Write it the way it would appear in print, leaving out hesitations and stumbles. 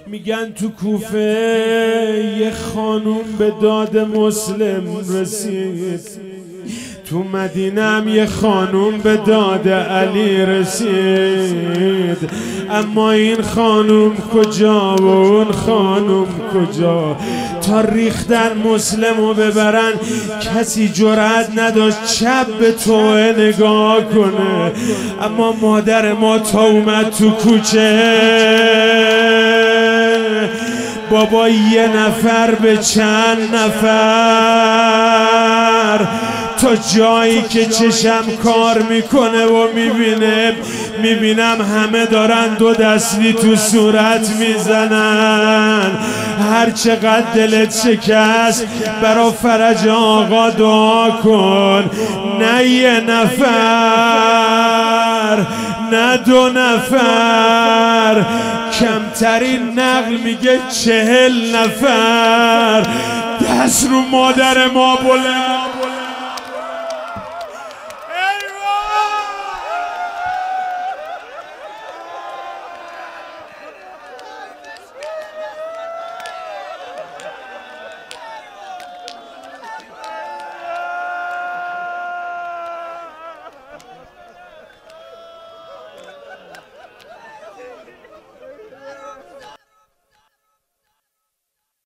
میگن تو کوفه یه خانوم به داد مسلم رسید، تو مدینه هم یه خانوم به داد علی رسید. اما این خانوم کجا و اون خانوم کجا؟ تا ریختن مسلمو ببرن کسی جرأت نداشت چپ به توه نگاه کنه. اما مادر ما تا اومد تو کوچه، بابا یه نفر به چند نفر، تا جایی که چشم کار میکنه و میبینم همه دارن دو دستی تو صورت میزنن. هر چقدر دلت شکست برا فرج آقا دعا کن. نه یه نفر، نه دو نفر، کمترین نقل میگه 40 نفر. دست رو مادر ما بلند